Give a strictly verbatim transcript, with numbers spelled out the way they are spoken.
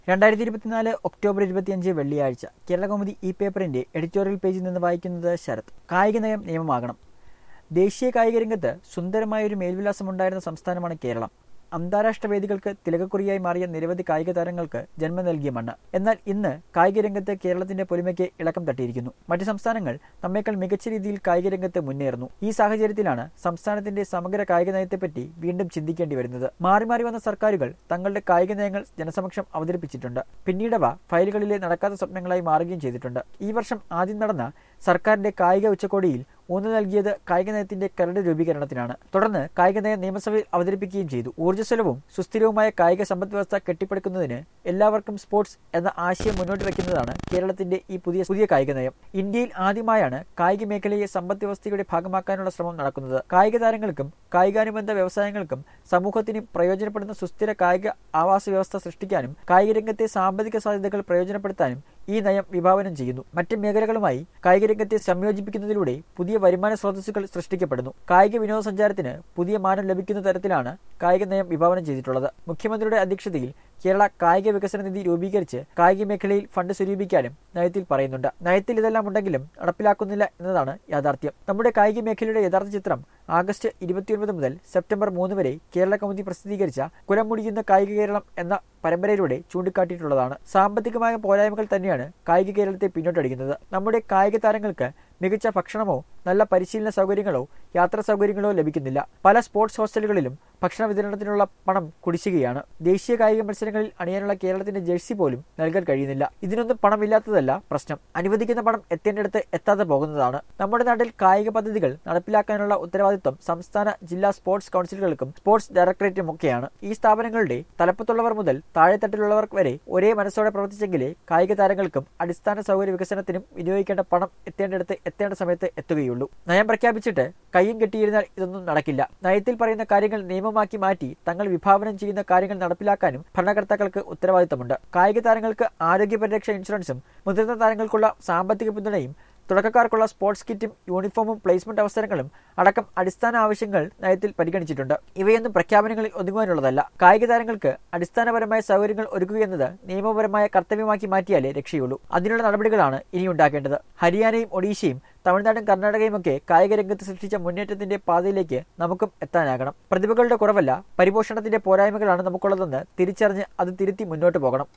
രണ്ടായിരത്തി ഇരുപത്തിനാല് ഒക്ടോബർ ഇരുപത്തിയഞ്ച് വെള്ളിയാഴ്ച കേരളകൗമുദി ഈ പേപ്പറിന്റെ എഡിറ്റോറിയൽ പേജിൽ നിന്ന് വായിക്കുന്നത് ശരത്. കായിക നയം നിയമമാകണം. ദേശീയ കായിക രംഗത്ത് സുന്ദരമായൊരു മേൽവിലാസമുണ്ടായിരുന്ന സംസ്ഥാനമാണ് കേരളം. അന്താരാഷ്ട്ര വേദികൾക്ക് തിലകക്കുറിയായി മാറിയ നിരവധി കായിക താരങ്ങൾക്ക് ജന്മം നൽകിയ മണ്ണ്. എന്നാൽ ഇന്ന് കായിക രംഗത്ത് കേരളത്തിന്റെ പൊലിമയ്ക്ക് ഇളക്കം തട്ടിയിരിക്കുന്നു. മറ്റ് സംസ്ഥാനങ്ങൾ നമ്മേക്കാൾ മികച്ച രീതിയിൽ കായിക രംഗത്ത് മുന്നേറുന്നു. ഈ സാഹചര്യത്തിലാണ് സംസ്ഥാനത്തിന്റെ സമഗ്ര കായിക നയത്തെപ്പറ്റി വീണ്ടും ചിന്തിക്കേണ്ടി വരുന്നത്. മാറി മാറി വന്ന സർക്കാരുകൾ തങ്ങളുടെ കായിക നയങ്ങൾ ജനസമക്ഷം അവതരിപ്പിച്ചിട്ടുണ്ട്. പിന്നീടവ ഫയലുകളിലെ നടക്കാത്ത സ്വപ്നങ്ങളായി മാറുകയും ചെയ്തിട്ടുണ്ട്. ഈ വർഷം ആദ്യം നടന്ന സർക്കാരിന്റെ കായിക ഉച്ചകോടിയിൽ ഊന്നു നൽകിയത് കായിക നയത്തിന്റെ കരട് രൂപീകരണത്തിനാണ്. തുടർന്ന് കായിക നയം നിയമസഭയിൽ അവതരിപ്പിക്കുകയും ചെയ്തു. ഊർജ്ജസ്വലവും സുസ്ഥിരവുമായ കായിക സമ്പദ് വ്യവസ്ഥ കെട്ടിപ്പടുക്കുന്നതിന് എല്ലാവർക്കും സ്പോർട്സ് എന്ന ആശയം മുന്നോട്ട് വയ്ക്കുന്നതാണ് കേരളത്തിന്റെ ഈ പുതിയ പുതിയ കായിക നയം. ഇന്ത്യയിൽ ആദ്യമായാണ് കായിക മേഖലയെ സമ്പദ് വ്യവസ്ഥയുടെ ഭാഗമാക്കാനുള്ള ശ്രമം നടക്കുന്നത്. കായിക താരങ്ങൾക്കും കായികാനുബന്ധ വ്യവസായങ്ങൾക്കും സമൂഹത്തിനും പ്രയോജനപ്പെടുന്ന സുസ്ഥിര കായിക ആവാസ വ്യവസ്ഥ സൃഷ്ടിക്കാനും കായിക രംഗത്തെ സാമ്പത്തിക സാധ്യതകൾ പ്രയോജനപ്പെടുത്താനും ഈ നയം വിഭാവനം ചെയ്യുന്നു. മറ്റ് മേഖലകളുമായി കായിക രംഗത്തെ സംയോജിപ്പിക്കുന്നതിലൂടെ പുതിയ വരുമാന സ്രോതസ്സുകൾ സൃഷ്ടിക്കപ്പെടുന്നു. കായിക വിനോദസഞ്ചാരത്തിന് പുതിയ മാനം ലഭിക്കുന്ന തരത്തിലാണ് കായിക നയം വിഭാവനം ചെയ്തിട്ടുള്ളത്. മുഖ്യമന്ത്രിയുടെ അധ്യക്ഷതയിൽ കേരള കായിക വികസന നിധി രൂപീകരിച്ച് കായിക മേഖലയിൽ ഫണ്ട് സ്വരൂപിക്കാനും നയത്തിൽ പറയുന്നുണ്ട്. നയത്തിൽ ഇതെല്ലാം ഉണ്ടെങ്കിലും നടപ്പിലാക്കുന്നില്ല എന്നതാണ് യാഥാർത്ഥ്യം. നമ്മുടെ കായിക മേഖലയുടെ യഥാർത്ഥ ചിത്രം ആഗസ്റ്റ് ഇരുപത്തിയൊൻപത് മുതൽ സെപ്റ്റംബർ മൂന്ന് വരെ കേരള കൗമുദി പ്രസിദ്ധീകരിച്ച കുലം മുടിയുന്ന കായിക കേരളം എന്ന പരമ്പരയിലൂടെ ചൂണ്ടിക്കാട്ടിയിട്ടുള്ളതാണ്. സാമ്പത്തികമായ പോരായ്മകൾ തന്നെയാണ് കായിക കേരളത്തെ പിന്നോട്ടടിക്കുന്നത്. നമ്മുടെ കായിക താരങ്ങൾക്ക് മികച്ച ഭക്ഷണമോ നല്ല പരിശീലന സൗകര്യങ്ങളോ യാത്രാ സൗകര്യങ്ങളോ ലഭിക്കുന്നില്ല. പല സ്പോർട്സ് ഹോസ്റ്റലുകളിലും ഭക്ഷണ വിതരണത്തിനുള്ള പണം കുടിശ്ശികയാണ്. ദേശീയ കായിക മത്സരങ്ങളിൽ അണിയാനുള്ള കേരളത്തിന്റെ ജേഴ്സി പോലും നൽകാൻ കഴിയുന്നില്ല. ഇതിനൊന്നും പണമില്ലാത്തതല്ല പ്രശ്നം, അനുവദിക്കുന്ന പണം എത്തേണ്ടടുത്ത് എത്താതെ പോകുന്നതാണ്. നമ്മുടെ നാട്ടിൽ കായിക പദ്ധതികൾ നടപ്പിലാക്കാനുള്ള ഉത്തരവാദിത്വം സംസ്ഥാന ജില്ലാ സ്പോർട്സ് കൗൺസിലുകൾക്കും സ്പോർട്സ് ഡയറക്ടറേറ്റും ഒക്കെയാണ്. ഈ സ്ഥാപനങ്ങളുടെ തലപ്പത്തുള്ളവർ മുതൽ താഴെത്തട്ടിലുള്ളവർ വരെ ഒരേ മനസ്സോടെ പ്രവർത്തിച്ചെങ്കിലേ കായിക താരങ്ങൾക്കും അടിസ്ഥാന സൗകര്യ വികസനത്തിനും വിനിയോഗിക്കേണ്ട പണം എത്തേണ്ടടുത്ത് എത്തേണ്ട സമയത്ത് എത്തുകയുള്ളൂ. നയം പ്രഖ്യാപിച്ചിട്ട് കയ്യും കെട്ടിയിരുന്നാൽ ഇതൊന്നും നടക്കില്ല. നയത്തിൽ പറയുന്ന കാര്യങ്ങൾ നിയമമാക്കി മാറ്റി തങ്ങൾ വിഭാവനം ചെയ്യുന്ന കാര്യങ്ങൾ നടപ്പിലാക്കാനും ഭരണകർത്താക്കൾക്ക് ഉത്തരവാദിത്തമുണ്ട്. കായിക താരങ്ങൾക്ക് ആരോഗ്യ പരിരക്ഷ ഇൻഷുറൻസും മുതിർന്ന താരങ്ങൾക്കുള്ള സാമ്പത്തിക പിന്തുണയും തുടക്കക്കാർക്കുള്ള സ്പോർട്സ് കിറ്റും യൂണിഫോമും പ്ലേസ്മെന്റ് അവസരങ്ങളും അടക്കം അടിസ്ഥാന ആവശ്യങ്ങൾ നയത്തിൽ പരിഗണിച്ചിട്ടുണ്ട്. ഇവയൊന്നും പ്രഖ്യാപനങ്ങളിൽ ഒതുങ്ങുവാനുള്ളതല്ല. കായിക താരങ്ങൾക്ക് അടിസ്ഥാനപരമായ സൗകര്യങ്ങൾ ഒരുക്കുകയെന്നത് നിയമപരമായ കർത്തവ്യമാക്കി മാറ്റിയാലേ രക്ഷയുള്ളൂ. അതിനുള്ള നടപടികളാണ് ഇനി ഉണ്ടാക്കേണ്ടത്. ഹരിയാനയും ഒഡീഷയും തമിഴ്നാടും കർണാടകയുമൊക്കെ കായിക രംഗത്ത് സൃഷ്ടിച്ച മുന്നേറ്റത്തിന്റെ പാതയിലേക്ക് നമുക്കും എത്താനാകണം. പ്രതിഭകളുടെ കുറവല്ല, പരിപോഷണത്തിന്റെ പോരായ്മകളാണ് നമുക്കുള്ളതെന്ന് തിരിച്ചറിഞ്ഞ് അത് തിരുത്തി മുന്നോട്ട് പോകണം.